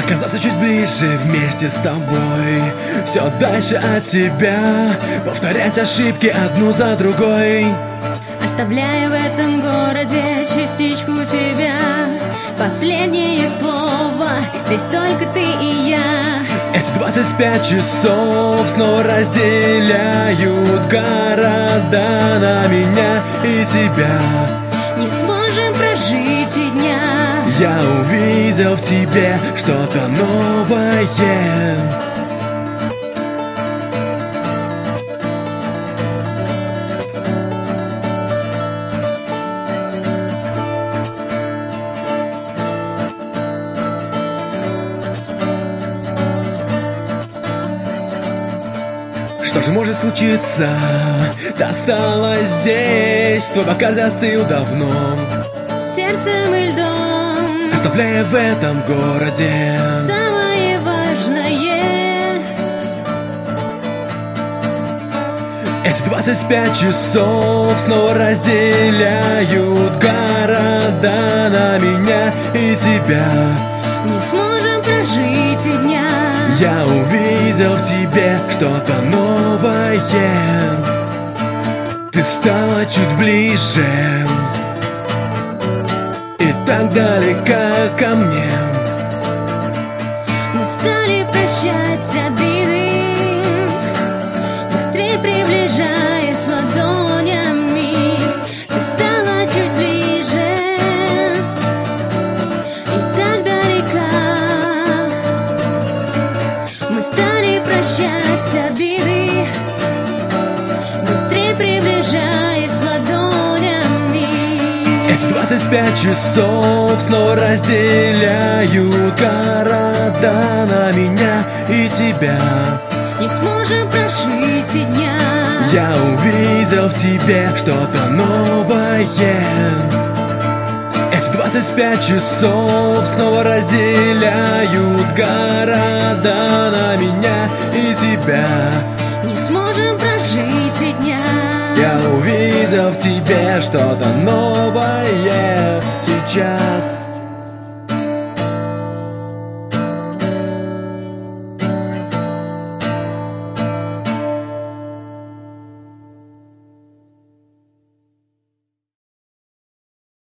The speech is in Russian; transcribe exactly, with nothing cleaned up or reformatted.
Оказаться чуть ближе вместе с тобой, все дальше от тебя, повторять ошибки одну за другой, оставляя в этом городе частичку тебя. Последнее слово, здесь только ты и я. Эти двадцать пять часов снова разделяют города на меня и тебя. Не сможем прожить и дня. Я увидел в тебе что-то новое. Что же может случиться? Ты осталась здесь, твой бокал застыл давно, сердцем и льдом, оставляя в этом городе самое важное. Эти двадцать пять часов снова разделяют города на меня и тебя. Не сможем прожить и дня. Я увидел в тебе что-то новое. Ты стала чуть ближе и так далека ко мне. Мы стали прощать обиды, быстрее приближаясь ладонями. Ты стала чуть ближе и так далека. Мы стали прощать обиды, быстрее приближаясь ладонями. Эти двадцать пять часов снова разделяют города на меня и тебя. Не сможем прожить и дня. Я увидел в тебе что-то новое. Эти двадцать пять часов снова разделяют города на меня и тебя. Не сможем прожить и дня. Я увидел в тебе что-то новое сейчас.